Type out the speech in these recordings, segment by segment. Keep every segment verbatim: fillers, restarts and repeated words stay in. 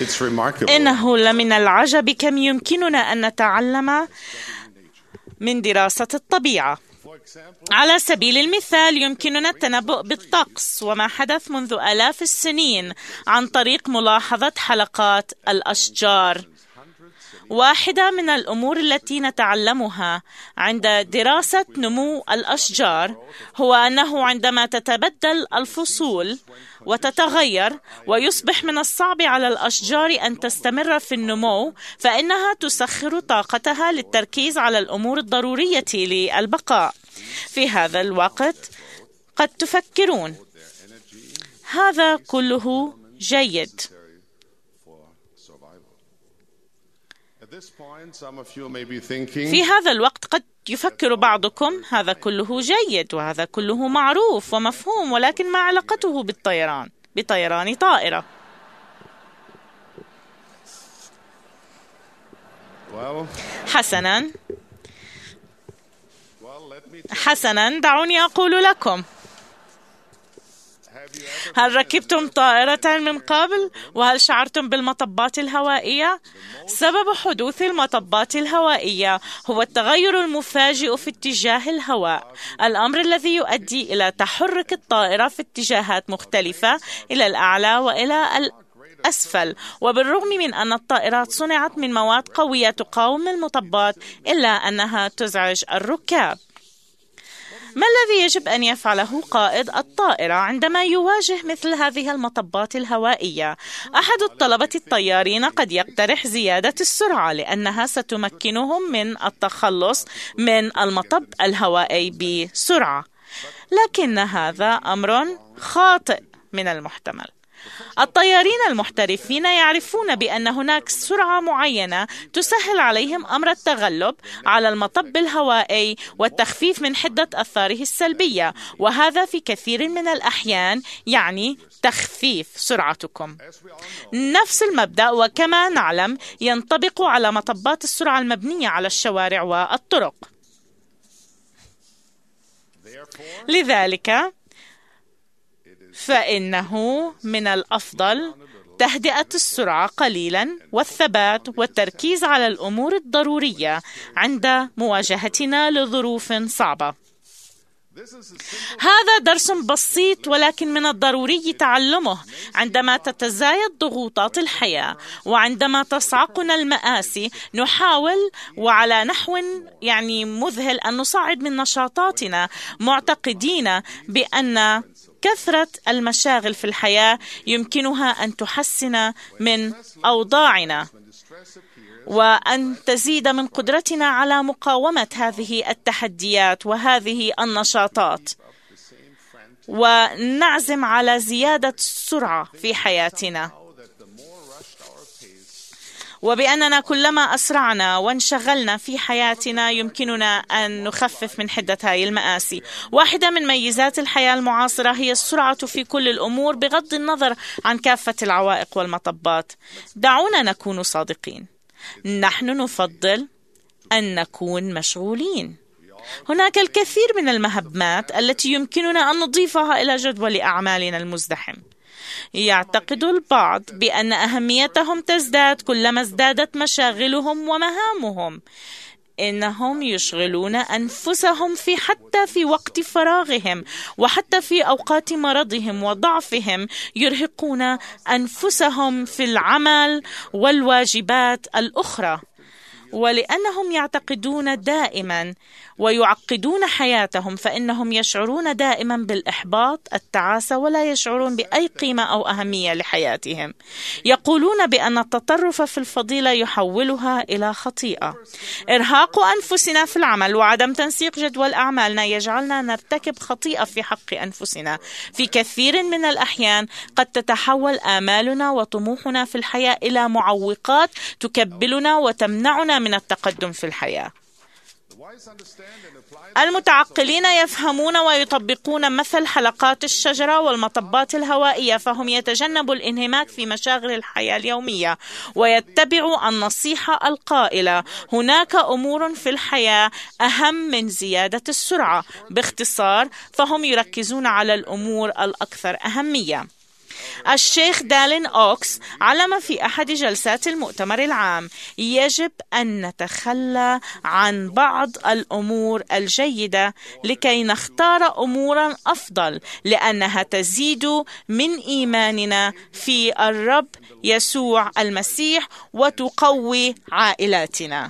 إنه لمن العجب كم يمكننا أن نتعلم من دراسة الطبيعة. على سبيل المثال يمكننا التنبؤ بالطقس وما حدث منذ آلاف السنين عن طريق ملاحظة حلقات الأشجار. واحدة من الأمور التي نتعلمها عند دراسة نمو الأشجار هو أنه عندما تتبدل الفصول وتتغير ويصبح من الصعب على الأشجار أن تستمر في النمو، فإنها تسخر طاقتها للتركيز على الأمور الضرورية للبقاء. في هذا الوقت قد تفكرون هذا كله جيد. في هذا الوقت قد يفكر بعضكم هذا كله جيد وهذا كله معروف ومفهوم، ولكن ما علاقته بالطيران بطيران طائرة؟ حسنا حسنا دعوني أقول لكم، هل ركبتم طائرة من قبل؟ وهل شعرتم بالمطبات الهوائية؟ سبب حدوث المطبات الهوائية هو التغير المفاجئ في اتجاه الهواء، الأمر الذي يؤدي إلى تحرك الطائرة في اتجاهات مختلفة إلى الأعلى وإلى الأسفل. وبالرغم من أن الطائرات صنعت من مواد قوية تقاوم المطبات، إلا أنها تزعج الركاب. ما الذي يجب أن يفعله قائد الطائرة عندما يواجه مثل هذه المطبات الهوائية؟ أحد الطلبة الطيارين قد يقترح زيادة السرعة لأنها ستمكنهم من التخلص من المطب الهوائي بسرعة، لكن هذا أمر خاطئ من المحتمل. الطيارين المحترفين يعرفون بأن هناك سرعة معينة تسهل عليهم أمر التغلب على المطب الهوائي والتخفيف من حدة آثاره السلبية، وهذا في كثير من الأحيان يعني تخفيف سرعتكم. نفس المبدأ وكما نعلم ينطبق على مطبات السرعة المبنية على الشوارع والطرق. لذلك فإنه من الأفضل تهدئة السرعة قليلا والثبات والتركيز على الأمور الضرورية عند مواجهتنا لظروف صعبة. هذا درس بسيط ولكن من الضروري تعلمه عندما تتزايد ضغوطات الحياة وعندما تصعقنا المآسي. نحاول وعلى نحو يعني مذهل أن نصعد من نشاطاتنا معتقدين بأن كثرة المشاغل في الحياة يمكنها أن تحسن من أوضاعنا وأن تزيد من قدرتنا على مقاومة هذه التحديات وهذه النشاطات، ونعزم على زيادة السرعة في حياتنا، وبأننا كلما أسرعنا وانشغلنا في حياتنا يمكننا أن نخفف من حدة هذه المآسي. واحدة من ميزات الحياة المعاصرة هي السرعة في كل الأمور بغض النظر عن كافة العوائق والمطبات. دعونا نكون صادقين، نحن نفضل أن نكون مشغولين. هناك الكثير من المهمات التي يمكننا أن نضيفها إلى جدول أعمالنا المزدحم. يعتقد البعض بأن أهميتهم تزداد كلما ازدادت مشاغلهم ومهامهم. إنهم يشغلون أنفسهم في حتى في وقت فراغهم وحتى في أوقات مرضهم وضعفهم، يرهقون أنفسهم في العمل والواجبات الأخرى، ولأنهم يعتقدون دائما ويعقدون حياتهم فإنهم يشعرون دائما بالإحباط، التعاسة، ولا يشعرون بأي قيمة أو أهمية لحياتهم. يقولون بأن التطرف في الفضيلة يحولها إلى خطيئة. إرهاق أنفسنا في العمل وعدم تنسيق جدول أعمالنا يجعلنا نرتكب خطيئة في حق أنفسنا. في كثير من الأحيان قد تتحول آمالنا وطموحنا في الحياة إلى معوقات تكبلنا وتمنعنا من التقدم في الحياة. المتعقلين يفهمون ويطبقون مثل حلقات الشجرة والمطبات الهوائية، فهم يتجنبوا الانهماك في مشاغل الحياة اليومية ويتبعوا النصيحة القائلة: هناك أمور في الحياة أهم من زيادة السرعة. باختصار، فهم يركزون على الأمور الأكثر أهمية. الشيخ دالين أوكس علم في أحد جلسات المؤتمر العام: يجب أن نتخلى عن بعض الأمور الجيدة لكي نختار أمورا أفضل، لأنها تزيد من إيماننا في الرب يسوع المسيح وتقوي عائلاتنا.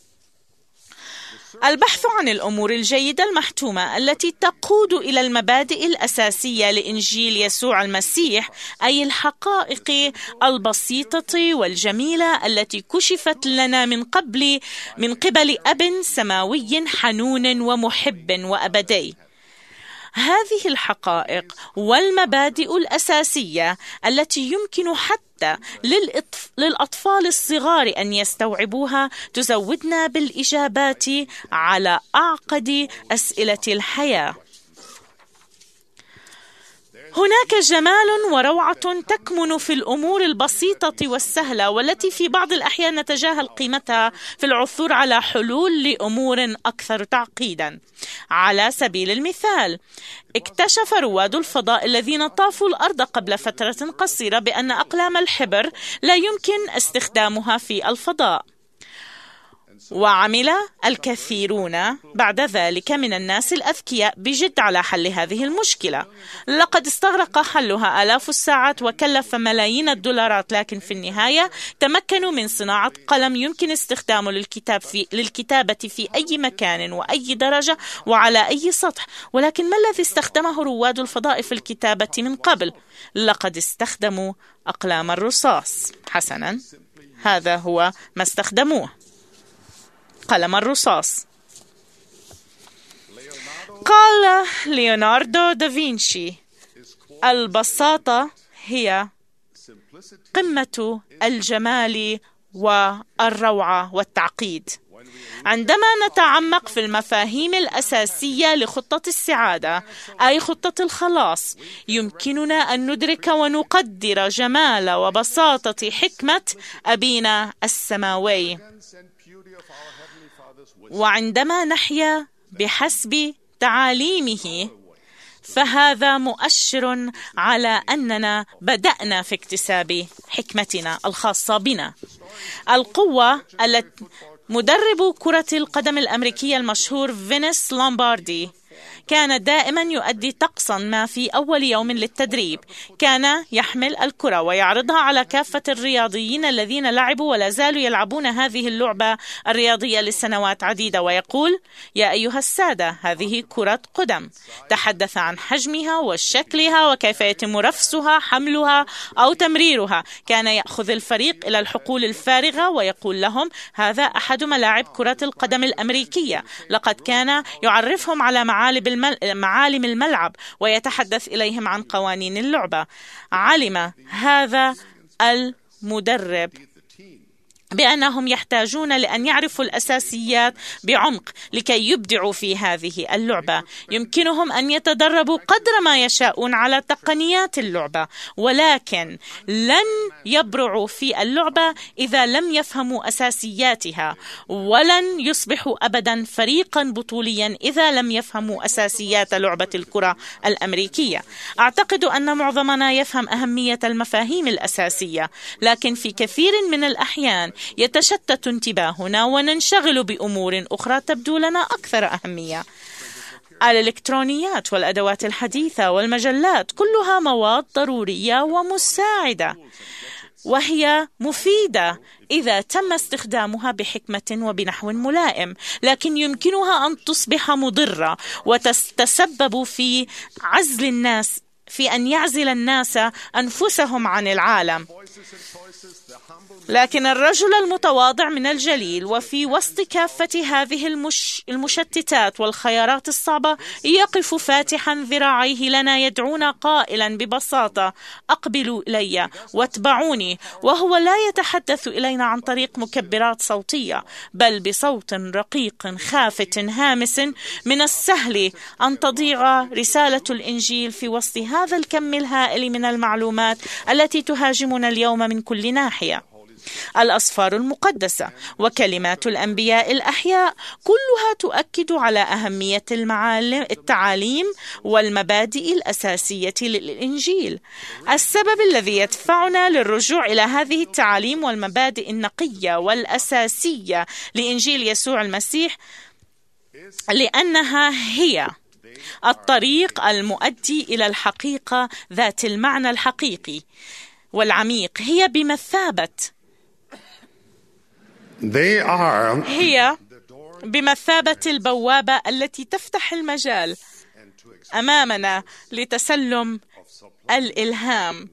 البحث عن الأمور الجيدة المحتومة التي تقود إلى المبادئ الأساسية لإنجيل يسوع المسيح، أي الحقائق البسيطة والجميلة التي كشفت لنا من قبل من قبل أب سماوي حنون ومحب وأبدي. هذه الحقائق والمبادئ الأساسية التي يمكن حتى للأطفال الصغار أن يستوعبوها تزودنا بالإجابات على أعقد أسئلة الحياة. هناك جمال وروعة تكمن في الأمور البسيطة والسهلة، والتي في بعض الأحيان نتجاهل قيمتها في العثور على حلول لأمور أكثر تعقيدا. على سبيل المثال، اكتشف رواد الفضاء الذين طافوا الأرض قبل فترة قصيرة بأن أقلام الحبر لا يمكن استخدامها في الفضاء، وعمل الكثيرون بعد ذلك من الناس الأذكياء بجد على حل هذه المشكلة. لقد استغرق حلها آلاف الساعات وكلف ملايين الدولارات، لكن في النهاية تمكنوا من صناعة قلم يمكن استخدامه للكتاب في للكتابة في أي مكان وأي درجة وعلى أي سطح. ولكن ما الذي استخدمه رواد الفضاء في الكتابة من قبل؟ لقد استخدموا أقلام الرصاص. حسنا، هذا هو ما استخدموه، قلم الرصاص. قال ليوناردو دافنشي: البساطة هي قمة الجمال والروعة والتعقيد. عندما نتعمق في المفاهيم الأساسية لخطة السعادة، أي خطة الخلاص، يمكننا أن ندرك ونقدر جمال وبساطة حكمة أبينا السماوي. وعندما نحيا بحسب تعاليمه، فهذا مؤشر على أننا بدأنا في اكتساب حكمتنا الخاصة بنا. القوة التي مدرب كرة القدم الأمريكية المشهور فينيس لومباردي كان دائما يؤدي طقسا ما في أول يوم للتدريب. كان يحمل الكرة ويعرضها على كافة الرياضيين الذين لعبوا ولا زالوا يلعبون هذه اللعبة الرياضية لسنوات عديدة، ويقول: يا أيها السادة، هذه كرة قدم. تحدث عن حجمها وشكلها وكيف يتم رفسها، حملها أو تمريرها. كان يأخذ الفريق إلى الحقول الفارغة ويقول لهم: هذا أحد ملاعب كرة القدم الأمريكية. لقد كان يعرفهم على معالم معالم الملعب ويتحدث إليهم عن قوانين اللعبة. علم هذا المدرب بأنهم يحتاجون لأن يعرفوا الأساسيات بعمق لكي يبدعوا في هذه اللعبة. يمكنهم أن يتدربوا قدر ما يشاءون على تقنيات اللعبة، ولكن لن يبرعوا في اللعبة إذا لم يفهموا أساسياتها، ولن يصبحوا أبدا فريقا بطوليا إذا لم يفهموا أساسيات لعبة الكرة الأمريكية. أعتقد أن معظمنا يفهم أهمية المفاهيم الأساسية، لكن في كثير من الأحيان يتشتت انتباهنا وننشغل بأمور أخرى تبدو لنا أكثر أهمية. الإلكترونيات والأدوات الحديثة والمجلات كلها مواد ضرورية ومساعدة، وهي مفيدة إذا تم استخدامها بحكمة وبنحو ملائم، لكن يمكنها أن تصبح مضرة وتتسبب في عزل الناس في أن يعزل الناس أنفسهم عن العالم. لكن الرجل المتواضع من الجليل وفي وسط كافة هذه المش... المشتتات والخيارات الصعبة يقف فاتحا ذراعيه لنا، يدعونا قائلا ببساطة: أقبلوا إلي واتبعوني. وهو لا يتحدث إلينا عن طريق مكبرات صوتية، بل بصوت رقيق خافت هامس. من السهل أن تضيع رسالة الإنجيل في وسط هذا الكم الهائل من المعلومات التي تهاجمنا اليوم من كل ناحية. الأسفار المقدسة وكلمات الأنبياء الأحياء كلها تؤكد على أهمية المعالم التعاليم والمبادئ الأساسية للإنجيل. السبب الذي يدفعنا للرجوع إلى هذه التعاليم والمبادئ النقية والأساسية لإنجيل يسوع المسيح لأنها هي الطريق المؤدي إلى الحقيقة ذات المعنى الحقيقي والعميق. هي بمثابة They are هي بمثابة البوابة التي تفتح المجال أمامنا لتسلم الإلهام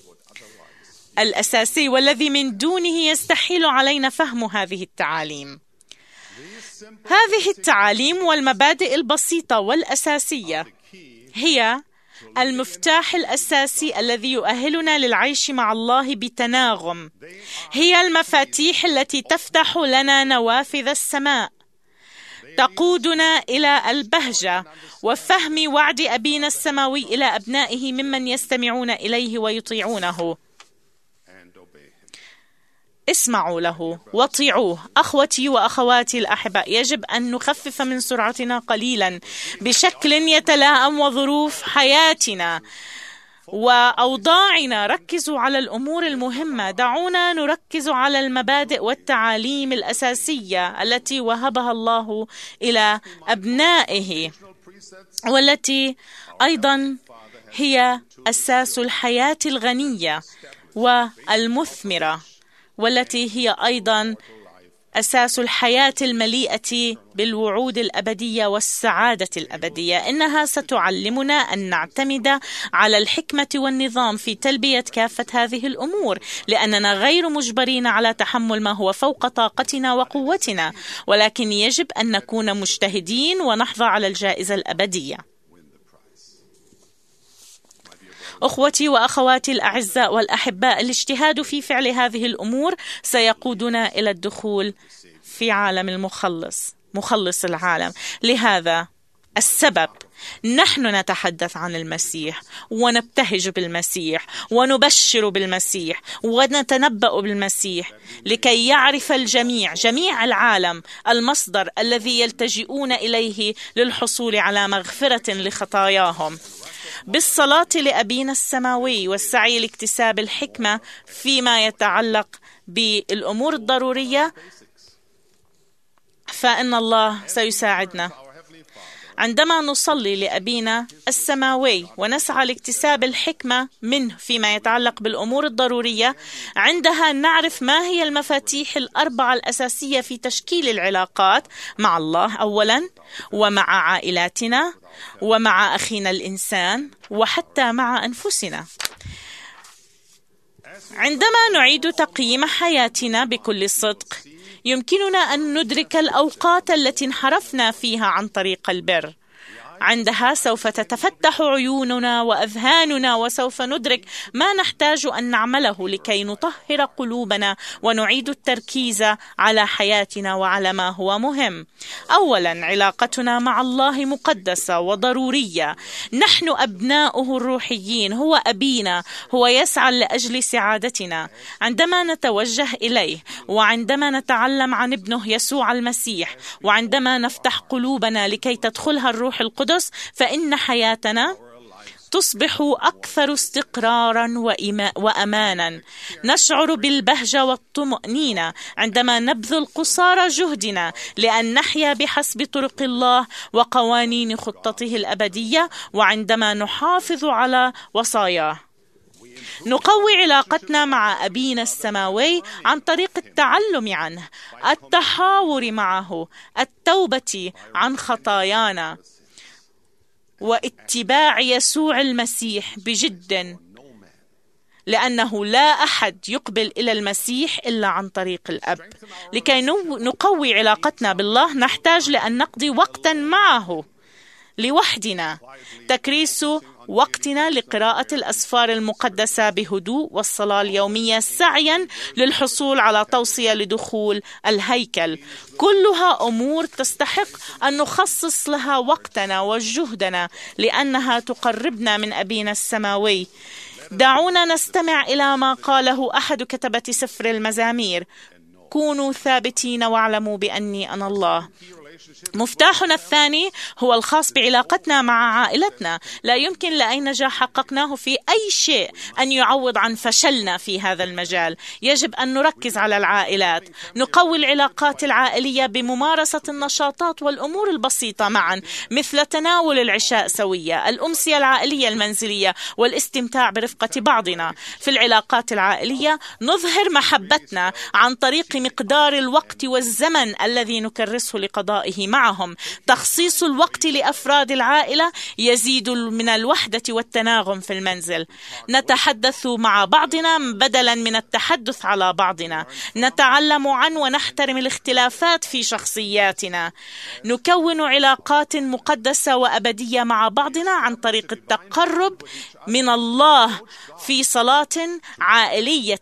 الأساسي والذي من دونه يستحيل علينا فهم هذه التعاليم. هذه التعاليم والمبادئ البسيطة والأساسية هي المفتاح الأساسي الذي يؤهلنا للعيش مع الله بتناغم. هي المفاتيح التي تفتح لنا نوافذ السماء، تقودنا إلى البهجة وفهم وعد أبينا السماوي إلى أبنائه ممن يستمعون إليه ويطيعونه. اسمعوا له واطيعوه. أخوتي وأخواتي الأحباء، يجب أن نخفف من سرعتنا قليلا بشكل يتلائم وظروف حياتنا وأوضاعنا. ركزوا على الأمور المهمة. دعونا نركز على المبادئ والتعاليم الأساسية التي وهبها الله إلى أبنائه، والتي أيضا هي أساس الحياة الغنية والمثمرة، والتي هي أيضا أساس الحياة المليئة بالوعود الأبدية والسعادة الأبدية. إنها ستعلمنا أن نعتمد على الحكمة والنظام في تلبية كافة هذه الأمور، لأننا غير مجبرين على تحمل ما هو فوق طاقتنا وقوتنا، ولكن يجب أن نكون مجتهدين ونحظى على الجائزة الأبدية. أخوتي وأخواتي الأعزاء والأحباء، الاجتهاد في فعل هذه الأمور سيقودنا إلى الدخول في عالم المخلص، مخلص العالم. لهذا السبب نحن نتحدث عن المسيح ونبتهج بالمسيح ونبشر بالمسيح ونتنبأ بالمسيح، لكي يعرف الجميع، جميع العالم، المصدر الذي يلتجئون إليه للحصول على مغفرة لخطاياهم. بالصلاة لأبينا السماوي والسعي لاكتساب الحكمة فيما يتعلق بالأمور الضرورية، فإن الله سيساعدنا. عندما نصلي لأبينا السماوي ونسعى لاكتساب الحكمة منه فيما يتعلق بالأمور الضرورية، عندها نعرف ما هي المفاتيح الأربعة الأساسية في تشكيل العلاقات مع الله أولا، ومع عائلاتنا، ومع أخينا الإنسان، وحتى مع أنفسنا. عندما نعيد تقييم حياتنا بكل صدق، يمكننا أن ندرك الأوقات التي انحرفنا فيها عن طريق البر. عندها سوف تتفتح عيوننا وأذهاننا، وسوف ندرك ما نحتاج أن نعمله لكي نطهر قلوبنا ونعيد التركيز على حياتنا وعلى ما هو مهم. أولا، علاقتنا مع الله مقدسة وضرورية. نحن أبناؤه الروحيين، هو أبينا، هو يسعى لأجل سعادتنا. عندما نتوجه إليه، وعندما نتعلم عن ابنه يسوع المسيح، وعندما نفتح قلوبنا لكي تدخلها الروح القدس، فإن حياتنا تصبح أكثر استقرارا وأمانا. نشعر بالبهجة والطمأنينة عندما نبذل قصارى جهدنا لأن نحيا بحسب طرق الله وقوانين خطته الأبدية، وعندما نحافظ على وصاياه. نقوي علاقتنا مع أبينا السماوي عن طريق التعلم عنه، التحاور معه، التوبة عن خطايانا، واتباع يسوع المسيح بجد، لأنه لا أحد يقبل إلى المسيح إلا عن طريق الأب. لكي نقوي علاقتنا بالله نحتاج لأن نقضي وقتا معه لوحدنا، تكريس وقتنا لقراءة الأسفار المقدسة بهدوء والصلاة اليومية سعيا للحصول على توصية لدخول الهيكل. كلها أمور تستحق أن نخصص لها وقتنا وجهدنا، لأنها تقربنا من أبينا السماوي. دعونا نستمع إلى ما قاله أحد كتبة سفر المزامير: كونوا ثابتين واعلموا بأني أنا الله. مفتاحنا الثاني هو الخاص بعلاقتنا مع عائلتنا. لا يمكن لأي نجاح حققناه في أي شيء أن يعوض عن فشلنا في هذا المجال. يجب أن نركز على العائلات، نقوي العلاقات العائلية بممارسة النشاطات والأمور البسيطة معا، مثل تناول العشاء سوية، الأمسية العائلية المنزلية، والاستمتاع برفقة بعضنا. في العلاقات العائلية نظهر محبتنا عن طريق مقدار الوقت والزمن الذي نكرسه لقضائه معهم. تخصيص الوقت لأفراد العائلة يزيد من الوحدة والتناغم في المنزل. نتحدث مع بعضنا بدلا من التحدث على بعضنا. نتعلم عن ونحترم الاختلافات في شخصياتنا. نكون علاقات مقدسة وأبدية مع بعضنا عن طريق التقرب من الله في صلاة عائلية،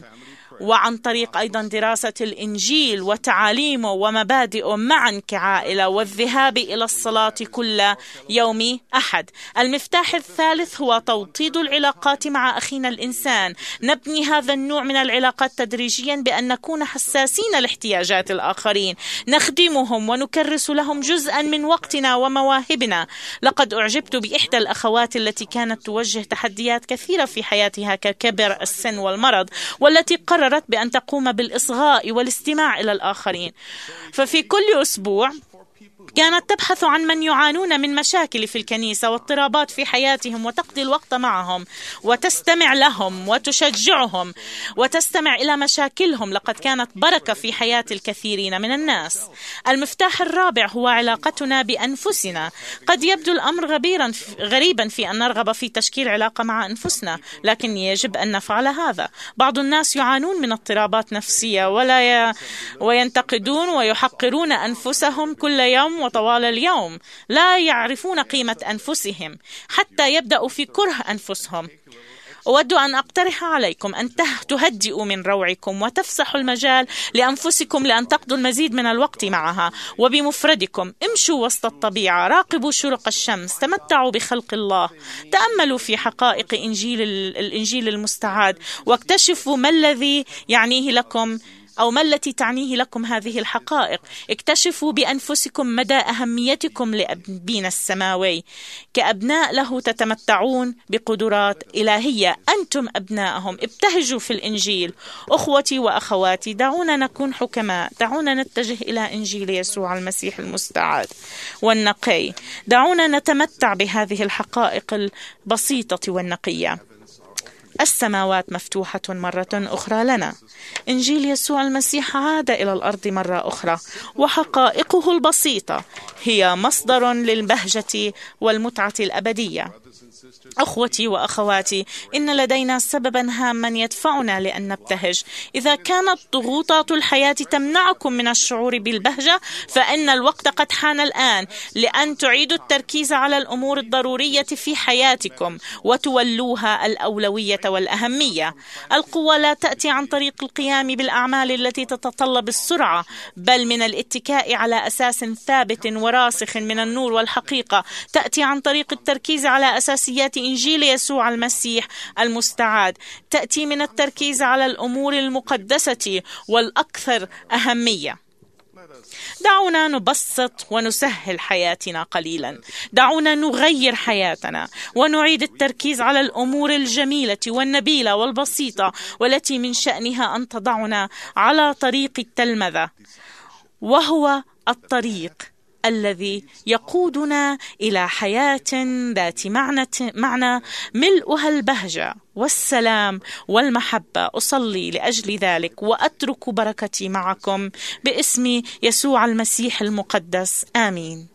وعن طريق أيضا دراسة الإنجيل وتعاليمه ومبادئه معا كعائلة، والذهاب إلى الصلاة كل يوم أحد. المفتاح الثالث هو توطيد العلاقات مع أخينا الإنسان. نبني هذا النوع من العلاقات تدريجيا بأن نكون حساسين لاحتياجات الآخرين، نخدمهم ونكرس لهم جزءا من وقتنا ومواهبنا. لقد أعجبت بإحدى الأخوات التي كانت تواجه تحديات كثيرة في حياتها ككبر السن والمرض، والتي قررت بأن تقوم بالإصغاء والاستماع إلى الآخرين. ففي كل أسبوع كانت تبحث عن من يعانون من مشاكل في الكنيسة واضطرابات في حياتهم، وتقضي الوقت معهم وتستمع لهم وتشجعهم وتستمع إلى مشاكلهم. لقد كانت بركة في حياة الكثيرين من الناس. المفتاح الرابع هو علاقتنا بأنفسنا. قد يبدو الأمر غبيرا غريبا في أن نرغب في تشكيل علاقة مع أنفسنا، لكن يجب أن نفعل هذا. بعض الناس يعانون من اضطرابات نفسية ولا ي... وينتقدون ويحقرون أنفسهم كل يوم وطوال اليوم. لا يعرفون قيمة أنفسهم حتى يبدأوا في كره أنفسهم. أود أن أقترح عليكم أن تهدئوا من روعكم وتفسحوا المجال لأنفسكم لأن تقضوا المزيد من الوقت معها وبمفردكم. امشوا وسط الطبيعة، راقبوا شروق الشمس، تمتعوا بخلق الله، تأملوا في حقائق إنجيل الإنجيل المستعاد، واكتشفوا ما الذي يعنيه لكم أو ما التي تعنيه لكم هذه الحقائق. اكتشفوا بأنفسكم مدى أهميتكم لأبينا السماوي. كأبناء له تتمتعون بقدرات إلهية، أنتم أبنائهم. ابتهجوا في الإنجيل. أخوتي وأخواتي، دعونا نكون حكماء. دعونا نتجه إلى إنجيل يسوع المسيح المستعاد والنقي. دعونا نتمتع بهذه الحقائق البسيطة والنقية. السماوات مفتوحة مرة أخرى لنا. إنجيل يسوع المسيح عاد إلى الأرض مرة أخرى، وحقائقه البسيطة هي مصدر للبهجة والمتعة الأبدية. أخوتي وأخواتي، إن لدينا سببا هاما يدفعنا لأن نبتهج. إذا كانت ضغوطات الحياة تمنعكم من الشعور بالبهجة، فإن الوقت قد حان الآن لأن تعيدوا التركيز على الأمور الضرورية في حياتكم وتولوها الأولوية والأهمية. القوة لا تأتي عن طريق القيام بالأعمال التي تتطلب السرعة، بل من الاتكاء على أساس ثابت وراسخ من النور والحقيقة. تأتي عن طريق التركيز على أساسيات إنجيل يسوع المسيح المستعاد. تأتي من التركيز على الأمور المقدسة والأكثر أهمية. دعونا نبسط ونسهل حياتنا قليلا. دعونا نغير حياتنا ونعيد التركيز على الأمور الجميلة والنبيلة والبسيطة، والتي من شأنها أن تضعنا على طريق التلمذة، وهو الطريق الذي يقودنا إلى حياة ذات معنى, معنى ملؤها البهجة والسلام والمحبة. أصلي لأجل ذلك وأترك بركتي معكم باسم يسوع المسيح المقدس. آمين.